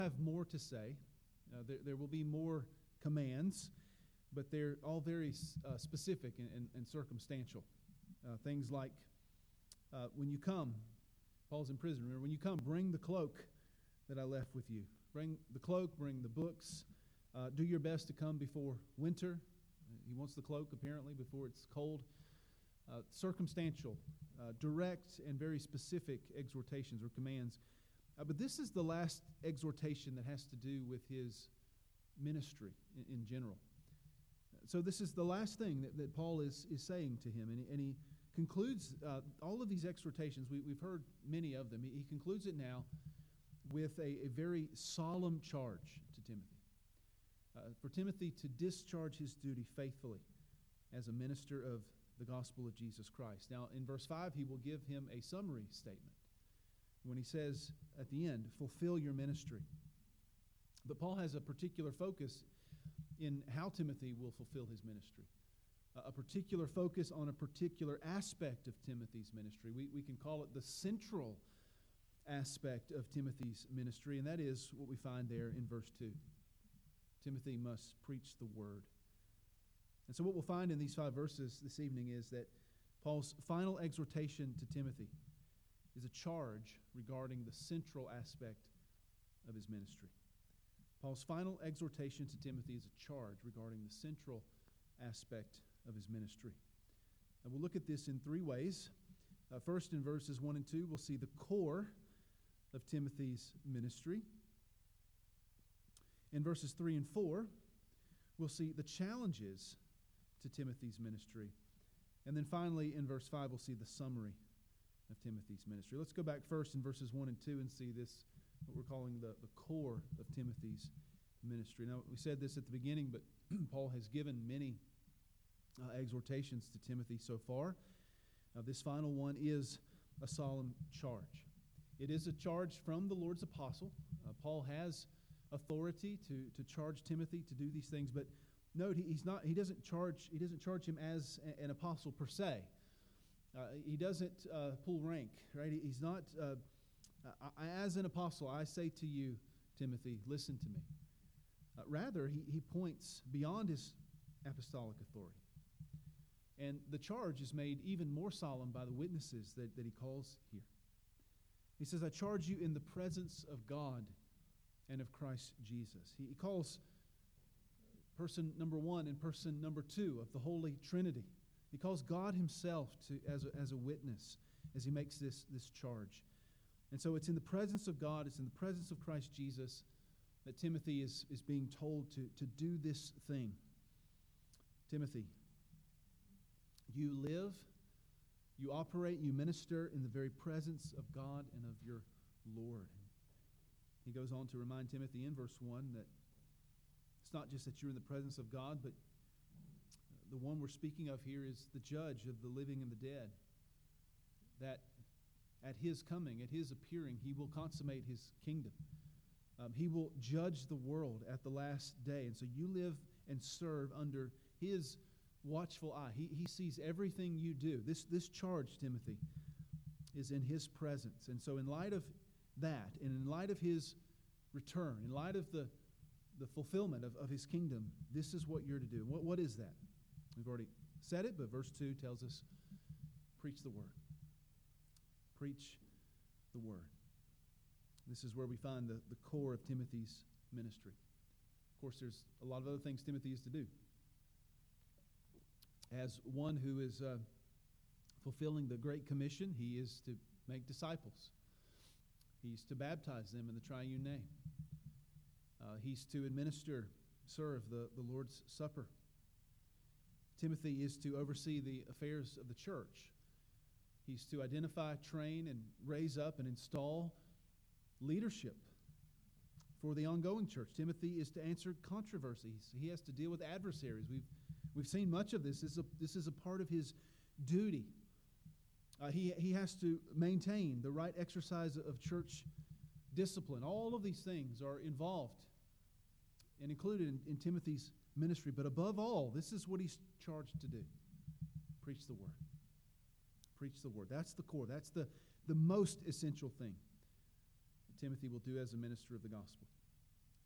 have more to say. There will be more commands, but they're all very specific and circumstantial. Things like when you come, Paul's in prison. Remember, when you come, bring the cloak that I left with you. Bring the cloak, bring the books. Do your best to come before winter. He wants the cloak, apparently, before it's cold. Circumstantial, direct, and very specific exhortations or commands. But this is the last exhortation that has to do with his ministry in general. So this is the last thing that Paul is saying to him. And he concludes all of these exhortations. We've heard many of them. He concludes it now with a very solemn charge to Timothy. For Timothy to discharge his duty faithfully as a minister of the gospel of Jesus Christ. Now, in verse 5, he will give him a summary statement when he says at the end, fulfill your ministry. But Paul has a particular focus in how Timothy will fulfill his ministry. A particular focus on a particular aspect of Timothy's ministry. We can call it the central aspect of Timothy's ministry, and that is what we find there in verse 2. Timothy must preach the word. And so what we'll find in these 5 verses this evening is that Paul's final exhortation to Timothy is a charge regarding the central aspect of his ministry. Paul's final exhortation to Timothy is a charge regarding the central aspect of his ministry. And we'll look at this in 3 ways. First, in verses 1 and 2, we'll see the core of Timothy's ministry. In verses 3 and 4, we'll see the challenges to Timothy's ministry. And then finally, in verse 5, we'll see the summary of Timothy's ministry. Let's go back first in verses 1 and 2 and see this, what we're calling the core of Timothy's ministry. Now, we said this at the beginning, but Paul has given many exhortations to Timothy so far. This final one is a solemn charge. It is a charge from the Lord's apostle. Paul has authority to charge Timothy to do these things, but note he doesn't charge him as an apostle per se. He doesn't pull rank, right? He's not as an apostle. I say to you, Timothy, listen to me. Rather, he points beyond his apostolic authority, and the charge is made even more solemn by the witnesses that he calls here. He says, "I charge you in the presence of God and of Christ Jesus." He calls person number 1 and person number 2 of the Holy Trinity. He calls God himself as a witness as he makes this charge. And so it's in the presence of God, it's in the presence of Christ Jesus that Timothy is being told to do this thing. Timothy, you live, you operate, you minister in the very presence of God and of your Lord. He goes on to remind Timothy in verse 1 that it's not just that you're in the presence of God, but the one we're speaking of here is the judge of the living and the dead. That at his coming, at his appearing, he will consummate his kingdom. He will judge the world at the last day. And so you live and serve under his watchful eye. He sees everything you do. This charge, Timothy, is in his presence. And so in light of that, and in light of his return, in light of the fulfillment of his kingdom, this is what you're to do. What is that? We've already said it, but verse 2 tells us, preach the word. Preach the word. This is where we find the core of Timothy's ministry. Of course, there's a lot of other things Timothy is to do. As one who is fulfilling the Great Commission, he is to make disciples. He's to baptize them in the triune name. He's to serve the Lord's Supper. Timothy is to oversee the affairs of the church. He's to identify, train, and raise up and install leadership for the ongoing church. Timothy is to answer controversies. He has to deal with adversaries. We've seen much of this. This is a part of his duty. He has to maintain the right exercise of church discipline. All of these things are involved and included in Timothy's ministry. But above all, this is what he's charged to do. Preach the word. Preach the word. That's the core. That's the most essential thing that Timothy will do as a minister of the gospel.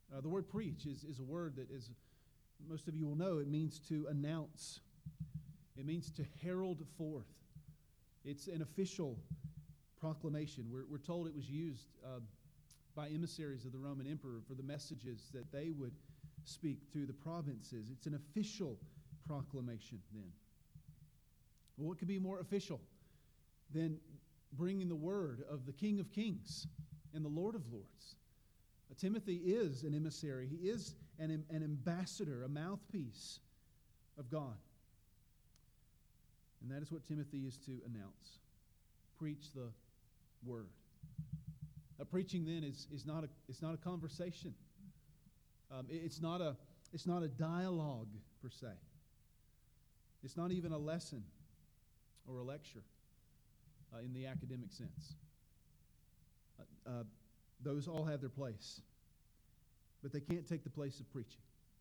The word preach is a word that, as most of you will know, it means to announce. It means to herald forth. It's an official proclamation. We're told it was used by emissaries of the Roman emperor for the messages that they would speak through the provinces. It's an official proclamation then. Well, what could be more official than bringing the word of the King of Kings and the Lord of Lords? Timothy is an emissary. He is an ambassador, a mouthpiece of God. And that is what Timothy is to announce. Preach the word. Preaching then is not a conversation. It's not a dialogue per se. It's not even a lesson or a lecture in the academic sense. Those all have their place, but they can't take the place of preaching.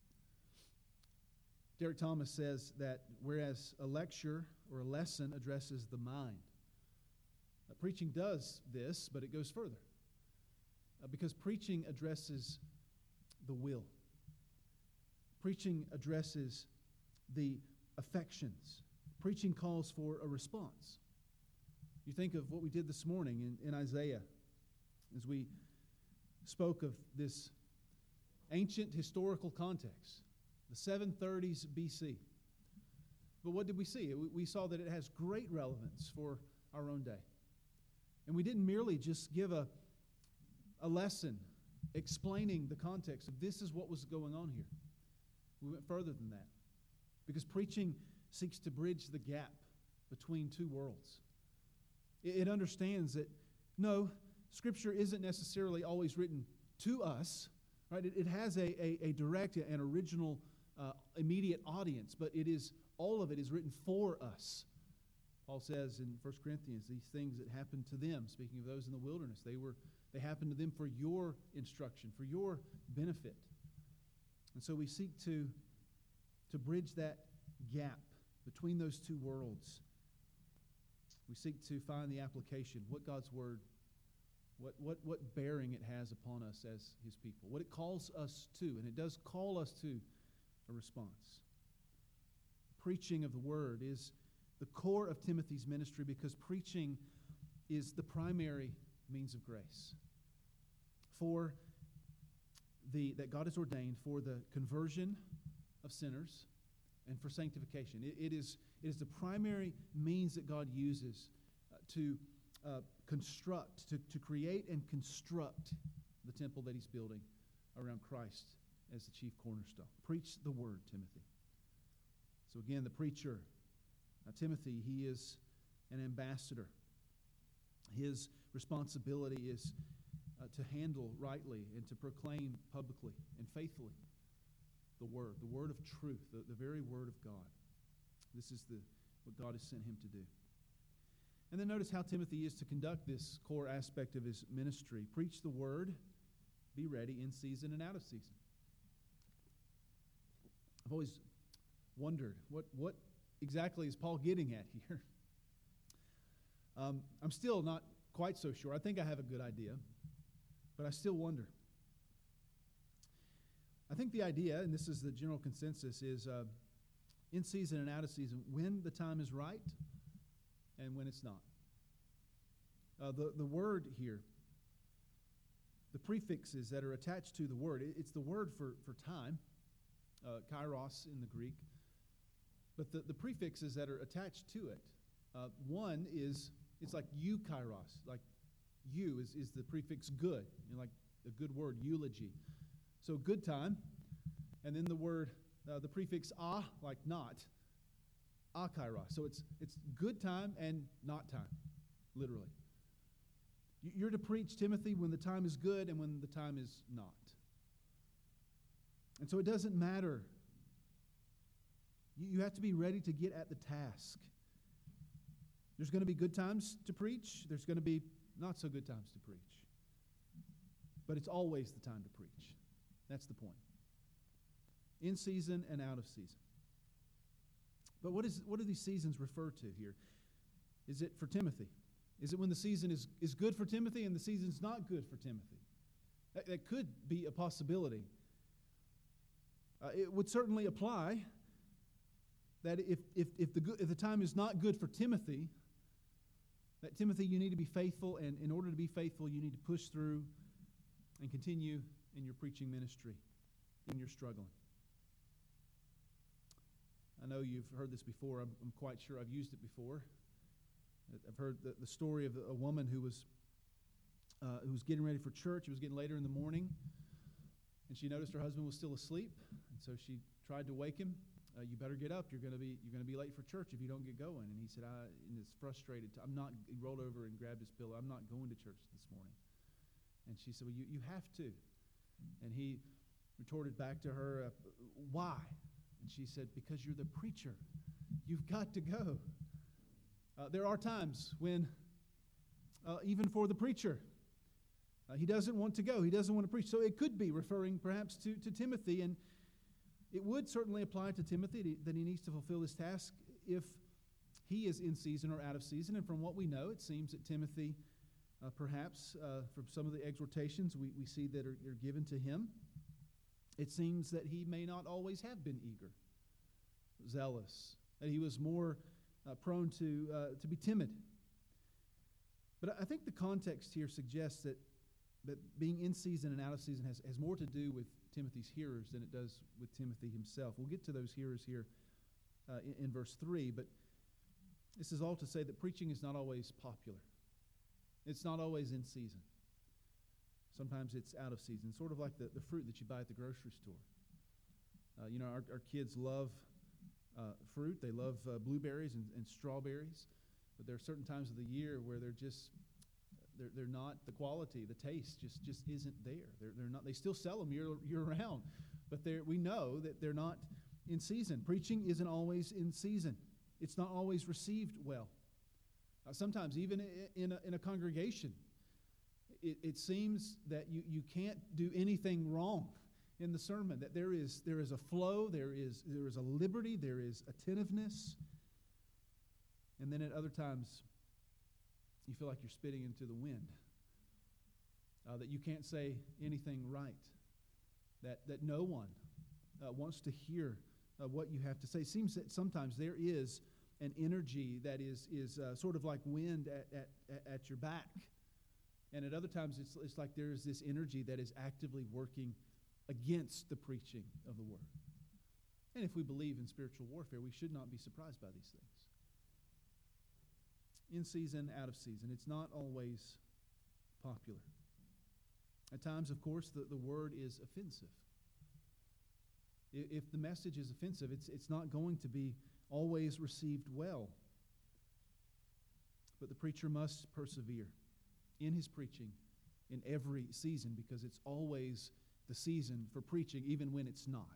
Derek Thomas says that whereas a lecture or a lesson addresses the mind, preaching does this, but it goes further. Because preaching addresses the will. Preaching addresses the affections. Preaching calls for a response. You think of what we did this morning in Isaiah as we spoke of this ancient historical context, the 730s BC. But what did we see? We saw that it has great relevance for our own day. And we didn't merely just give a lesson explaining the context of this is what was going on here. We went further than that. Because preaching seeks to bridge the gap between two worlds. It understands that, no, Scripture isn't necessarily always written to us. Right? It has a direct and original immediate audience, but all of it is written for us. Paul says in 1 Corinthians, these things that happened to them, speaking of those in the wilderness, they happened to them for your instruction, for your benefit. And so we seek to bridge that gap between those two worlds. We seek to find the application, what God's Word, what bearing it has upon us as His people, what it calls us to, and it does call us to a response. Preaching of the Word is the core of Timothy's ministry because preaching is the primary means of grace that God has ordained for the conversion of sinners and for sanctification. It is the primary means that God uses to construct, to create and construct the temple that He's building around Christ as the chief cornerstone. Preach the word, Timothy. So again, the preacher, Timothy, he is an ambassador. His responsibility is to handle rightly and to proclaim publicly and faithfully the word of truth, the very word of God. This is what God has sent him to do. And then notice how Timothy is to conduct this core aspect of his ministry. Preach the word, be ready in season and out of season. I've always wondered, what exactly is Paul getting at here? I'm still not quite so sure. I think I have a good idea, but I still wonder. I think the idea, and this is the general consensus, is in season and out of season, when the time is right and when it's not. The word here, the prefixes that are attached to the word, it's the word for time, kairos in the Greek, but the prefixes that are attached to it, one is, it's like eukairos, like you is the prefix good, like a good word, eulogy. So good time, and then the word, the prefix like not, akairos. So it's good time and not time, literally. You're to preach, Timothy, when the time is good and when the time is not. And so it doesn't matter. You have to be ready to get at the task. There's going to be good times to preach. There's going to be not so good times to preach. But it's always the time to preach. That's the point. In season and out of season. But what do these seasons refer to here? Is it for Timothy? Is it when the season is good for Timothy and the season's not good for Timothy? That could be a possibility. It would certainly apply that if the time is not good for Timothy, that Timothy, you need to be faithful, and in order to be faithful, you need to push through and continue in your preaching ministry, in your struggling. I know you've heard this before. I'm quite sure I've used it before. I've heard the story of a woman who was getting ready for church. It was getting later in the morning, and she noticed her husband was still asleep, and so she tried to wake him. You better get up. You're going to be late for church if you don't get going. And he said, and is frustrated. He rolled over and grabbed his pillow. I'm not going to church this morning. And she said, well, you have to. And he retorted back to her, why? And she said, because you're the preacher. You've got to go. There are times when, even for the preacher, he doesn't want to go. He doesn't want to preach. So it could be referring perhaps to Timothy, and it would certainly apply to Timothy that he needs to fulfill this task if he is in season or out of season. And from what we know, it seems that Timothy, perhaps from some of the exhortations we see that are given to him, it seems that he may not always have been eager, zealous, that he was more prone to be timid. But I think the context here suggests that being in season and out of season has more to do with Timothy's hearers than it does with Timothy himself. We'll get to those hearers here in verse 3, but this is all to say that preaching is not always popular. It's not always in season. Sometimes it's out of season, sort of like the fruit that you buy at the grocery store. Our kids love fruit. They love blueberries and strawberries, but there are certain times of the year where they're not the quality, the taste just isn't there. They're not. They still sell them year round, but we know that they're not in season. Preaching isn't always in season. It's not always received well. Sometimes even in a congregation, it seems that you can't do anything wrong in the sermon. That there is a flow, there is a liberty, there is attentiveness, and then at other times, you feel like you're spitting into the wind, that you can't say anything right, that no one wants to hear what you have to say. It seems that sometimes there is an energy that is sort of like wind at your back, and at other times it's like there is this energy that is actively working against the preaching of the word. And if we believe in spiritual warfare, we should not be surprised by these things. In season, out of season. It's not always popular. At times, of course, the word is offensive. If the message is offensive, it's not going to be always received well. But the preacher must persevere in his preaching in every season, because it's always the season for preaching, even when it's not.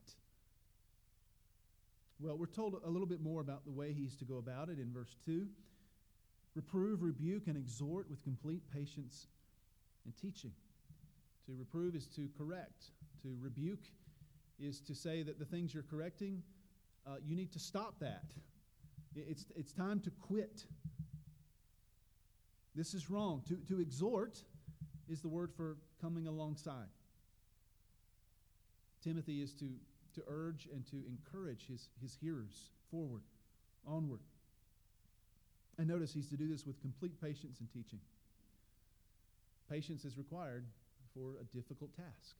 Well, we're told a little bit more about the way he's to go about it in verse 2. Reprove, rebuke, and exhort with complete patience and teaching. To reprove is to correct. To rebuke is to say that the things you're correcting, you need to stop that. It's time to quit. This is wrong. To exhort is the word for coming alongside. Timothy is to urge and to encourage his hearers forward, onward. And notice he's to do this with complete patience and teaching. Patience is required for a difficult task.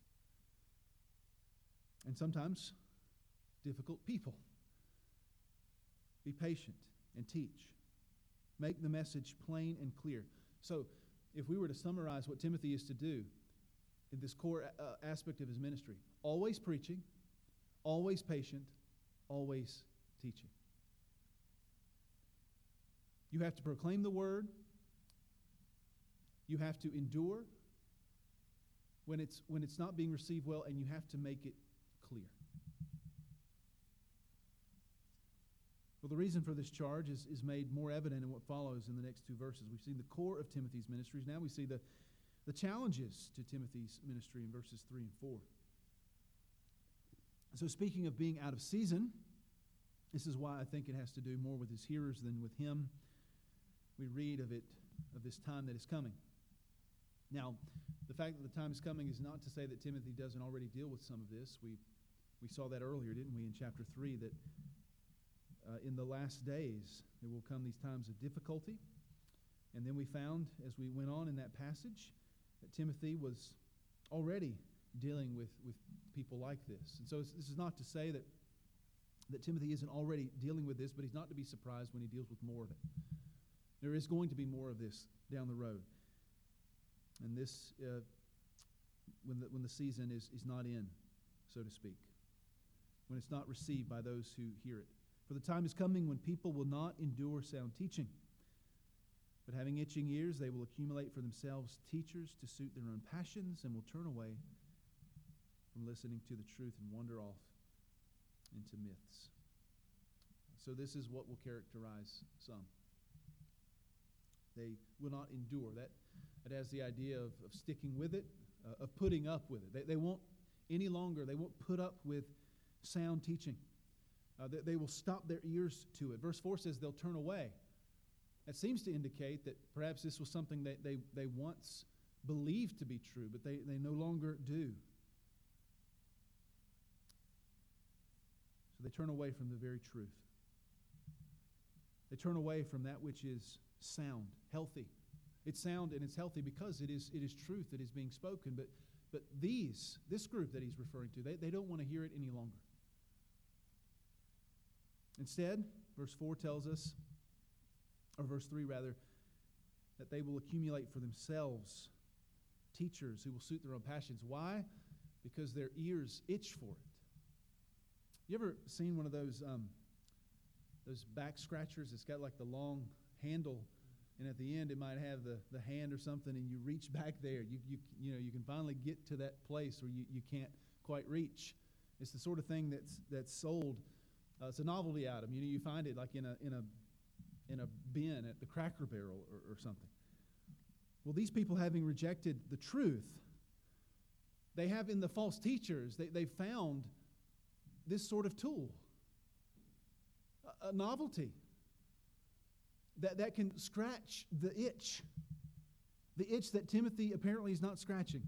And sometimes difficult people. Be patient and teach. Make the message plain and clear. So, if we were to summarize what Timothy is to do in this core aspect of his ministry, always preaching, always patient, always teaching. You have to proclaim the word. You have to endure when it's not being received well, and you have to make it clear. Well, the reason for this charge is made more evident in what follows in the next two verses. We've seen the core of Timothy's ministries. Now we see the challenges to Timothy's ministry in verses 3 and 4. So speaking of being out of season, this is why I think it has to do more with his hearers than with him. We read of this time that is coming. Now, the fact that the time is coming is not to say that Timothy doesn't already deal with some of this. We saw that earlier, didn't we, in chapter 3, that in the last days there will come these times of difficulty. And then we found, as we went on in that passage, that Timothy was already dealing with people like this. And so this is not to say that Timothy isn't already dealing with this, but he's not to be surprised when he deals with more of it. There is going to be more of this down the road. And this, when the season is not in, so to speak, when it's not received by those who hear it. For the time is coming when people will not endure sound teaching, but having itching ears, they will accumulate for themselves teachers to suit their own passions and will turn away from listening to the truth and wander off into myths. So this is what will characterize some. They will not endure. That has the idea of sticking with it, of putting up with it. They won't any longer, they won't put up with sound teaching. They will stop their ears to it. Verse 4 says they'll turn away. That seems to indicate that perhaps this was something that they once believed to be true, but they no longer do. So they turn away from the very truth. They turn away from that which is sound, healthy. It's sound and it's healthy because it is truth that is being spoken. But this group that he's referring to, they don't want to hear it any longer. Instead, verse 4 tells us, or verse 3 rather, that they will accumulate for themselves teachers who will suit their own passions. Why? Because their ears itch for it. You ever seen one of those back scratchers? It's got like the long handle, and at the end it might have the hand or something, and you reach back there. You can finally get to that place where you can't quite reach. It's the sort of thing that's sold. It's a novelty item. You find it like in a bin at the Cracker Barrel or something. Well, these people, having rejected the truth, they have in the false teachers, they found this sort of tool, a novelty that can scratch the itch that Timothy apparently is not scratching.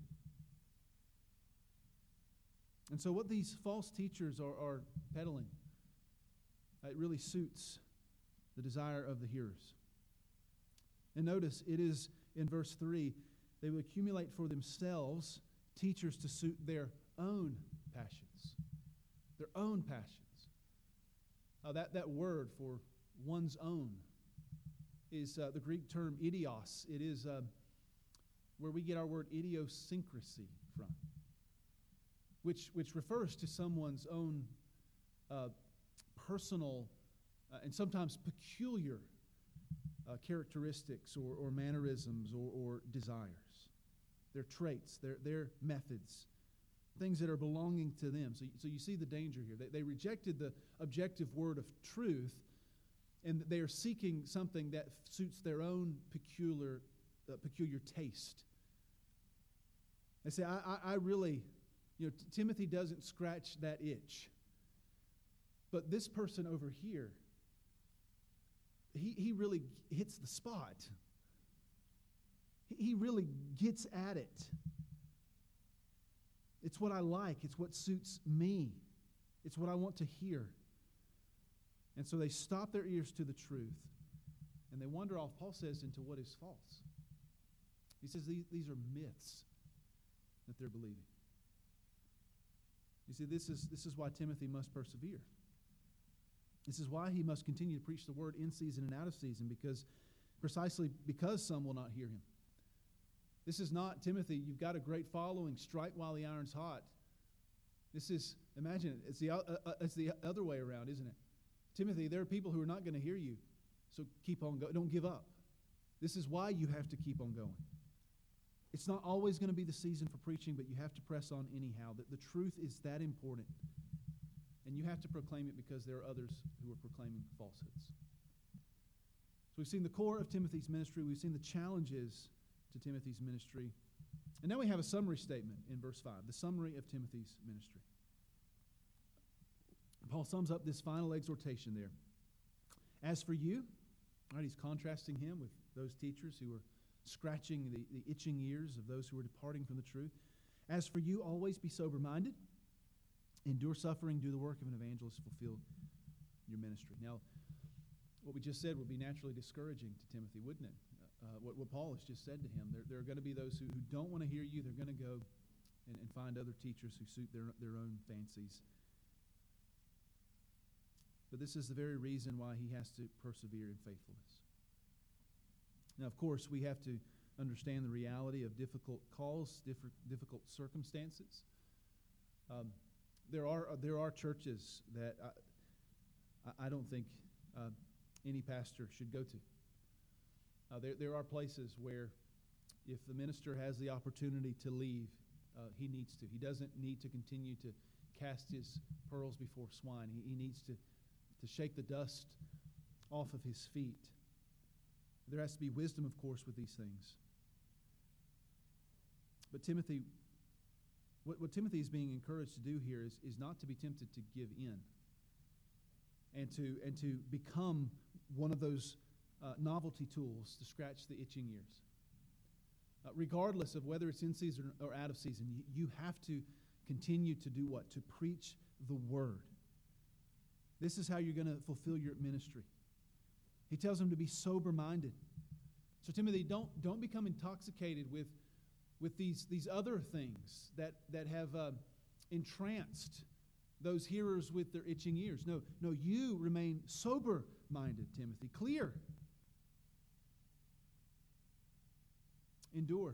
And so what these false teachers are peddling, it really suits the desire of the hearers. And notice, it is in verse 3, they will accumulate for themselves teachers to suit their own passions. Their own passions. That word for one's own is the Greek term idios. It is where we get our word idiosyncrasy from, which refers to someone's own personal and sometimes peculiar characteristics or mannerisms or desires, their traits, their methods, things that are belonging to them. So you see the danger here. They rejected the objective word of truth, and they are seeking something that suits their own peculiar taste. They say, I really, Timothy doesn't scratch that itch. But this person over here, he really hits the spot. He really gets at it. It's what I like. It's what suits me. It's what I want to hear. And so they stop their ears to the truth, and they wander off, Paul says, into what is false. He says these are myths that they're believing. You see, this is why Timothy must persevere. This is why he must continue to preach the word in season and out of season, precisely because some will not hear him. This is not, Timothy, you've got a great following, strike while the iron's hot. This is, imagine it, it's the other way around, isn't it? Timothy, there are people who are not going to hear you, so keep on going. Don't give up. This is why you have to keep on going. It's not always going to be the season for preaching, but you have to press on anyhow. The truth is that important. And you have to proclaim it because there are others who are proclaiming falsehoods. So we've seen the core of Timothy's ministry. We've seen the challenges to Timothy's ministry. And now we have a summary statement in verse 5, the summary of Timothy's ministry. Paul sums up this final exhortation there. As for you, right, he's contrasting him with those teachers who are scratching the itching ears of those who are departing from the truth. As for you, always be sober-minded, endure suffering, do the work of an evangelist, fulfill your ministry. Now, what we just said would be naturally discouraging to Timothy, wouldn't it? What Paul has just said to him. There are going to be those who don't want to hear you. They're going to go and find other teachers who suit their own fancies. But this is the very reason why he has to persevere in faithfulness. Now, of course, we have to understand the reality of difficult calls, difficult circumstances. There are churches that I don't think any pastor should go to. There are places where if the minister has the opportunity to leave, he needs to. He doesn't need to continue to cast his pearls before swine. He needs to shake the dust off of his feet. There has to be wisdom, of course, with these things. But Timothy, what Timothy is being encouraged to do here is not to be tempted to give in and to become one of those novelty tools to scratch the itching ears. Regardless of whether it's in season or out of season, you have to continue to do what? To preach the word. This is how you're going to fulfill your ministry. He tells him to be sober-minded. So Timothy, don't become intoxicated with these other things that have entranced those hearers with their itching ears. No, you remain sober-minded, Timothy. Clear. Endure.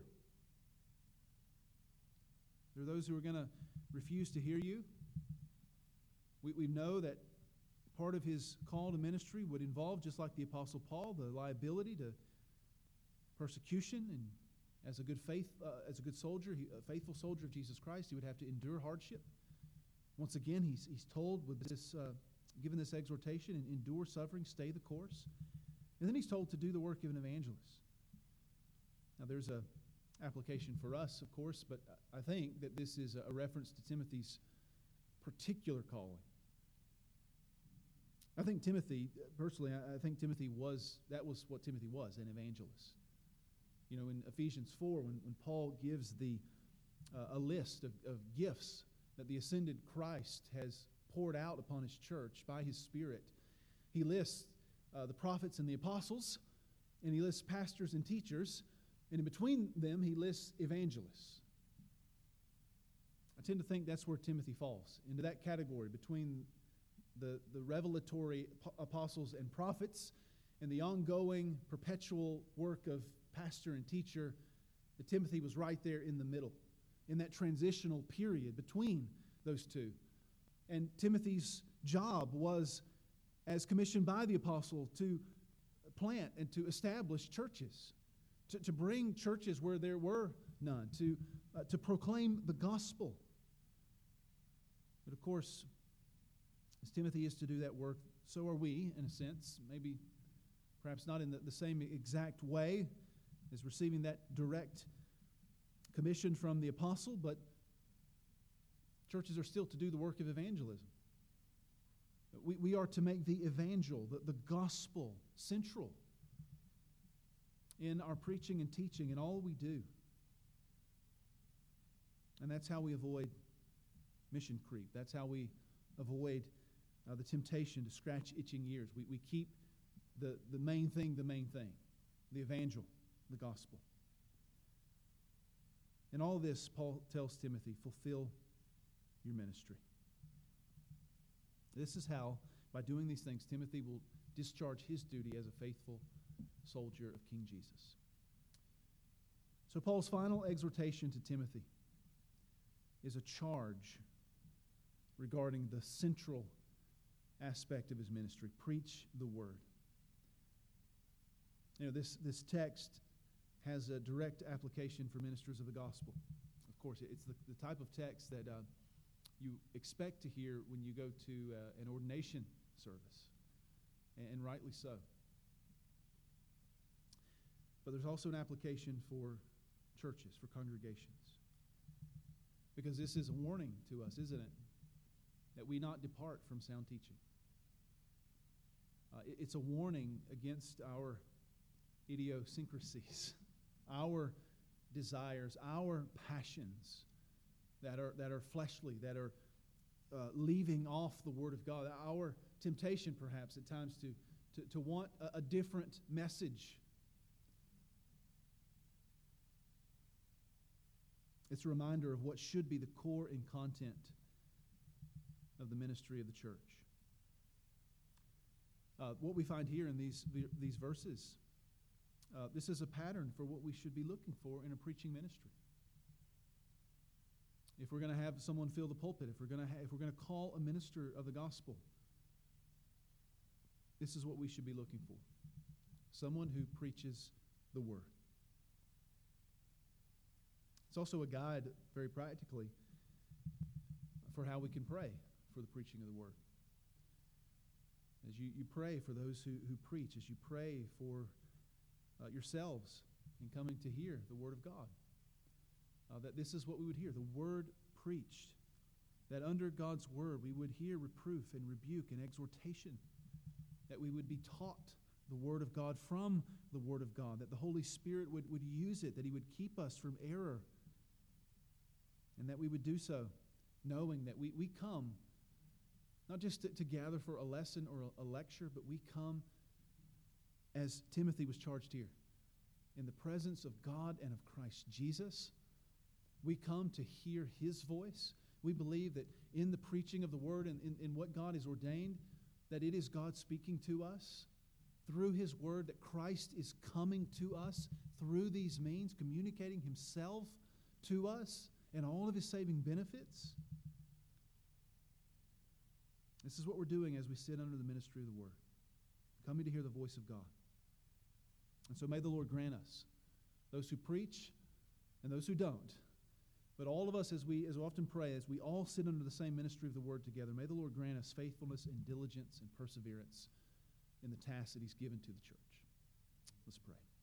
There are those who are going to refuse to hear you. We know that part of his call to ministry would involve, just like the Apostle Paul, the liability to persecution. And as a good soldier, a faithful soldier of Jesus Christ, he would have to endure hardship. Once again, he's told with this, given this exhortation, and endure suffering, stay the course. And then he's told to do the work of an evangelist. Now, there's a application for us, of course, but I think that this is a reference to Timothy's particular calling. I think Timothy, personally, I think that was what Timothy was, an evangelist. You know, in Ephesians 4, when Paul gives a list of gifts that the ascended Christ has poured out upon his church by his Spirit, he lists the prophets and the apostles, and he lists pastors and teachers, and in between them, he lists evangelists. I tend to think that's where Timothy falls, into that category between the revelatory apostles and prophets and the ongoing perpetual work of pastor and teacher. That Timothy was right there in the middle, in that transitional period between those two. And Timothy's job was, as commissioned by the apostle, to plant and to establish churches, to bring churches where there were none, to proclaim the gospel. But of course, as Timothy is to do that work, so are we, in a sense, maybe perhaps not in the same exact way as receiving that direct commission from the apostle, but churches are still to do the work of evangelism. We are to make the evangel, the gospel, central in our preaching and teaching and all we do. And that's how we avoid mission creep. That's how we avoid the temptation to scratch itching ears. We keep the main thing, the evangel, the gospel. In all this, Paul tells Timothy, fulfill your ministry. This is how, by doing these things, Timothy will discharge his duty as a faithful soldier of King Jesus. So Paul's final exhortation to Timothy is a charge regarding the central aspect of his ministry. Preach the word. You know, this text has a direct application for ministers of the gospel. Of course, it's the type of text that you expect to hear when you go to an ordination service, and rightly so. But there's also an application for churches, for congregations. Because this is a warning to us, isn't it? That we not depart from sound teaching. It's a warning against our idiosyncrasies. our desires, our passions that are fleshly, that are leaving off the Word of God, our temptation perhaps at times to want a different message. It's a reminder of what should be the core and content of the ministry of the church. What we find here in these verses, this is a pattern for what we should be looking for in a preaching ministry. If we're going to have someone fill the pulpit, if we're going to call a minister of the gospel, this is what we should be looking for. Someone who preaches the word. It's also a guide, very practically, for how we can pray for the preaching of the word. As you pray for those who preach, as you pray for yourselves in coming to hear the word of God, that this is what we would hear, the word preached, that under God's word we would hear reproof and rebuke and exhortation, that we would be taught the word of God from the word of God, that the Holy Spirit would use it, that He would keep us from error, and that we would do so knowing that we come not just to gather for a lesson or a lecture, but we come, as Timothy was charged here, in the presence of God and of Christ Jesus. We come to hear His voice. We believe that in the preaching of the word and in what God has ordained, that it is God speaking to us through His word, that Christ is coming to us through these means, communicating Himself to us and all of His saving benefits. This is what we're doing as we sit under the ministry of the word, coming to hear the voice of God. And so may the Lord grant us, those who preach and those who don't, but all of us as we often pray, as we all sit under the same ministry of the word together, may the Lord grant us faithfulness and diligence and perseverance in the task that He's given to the church. Let's pray.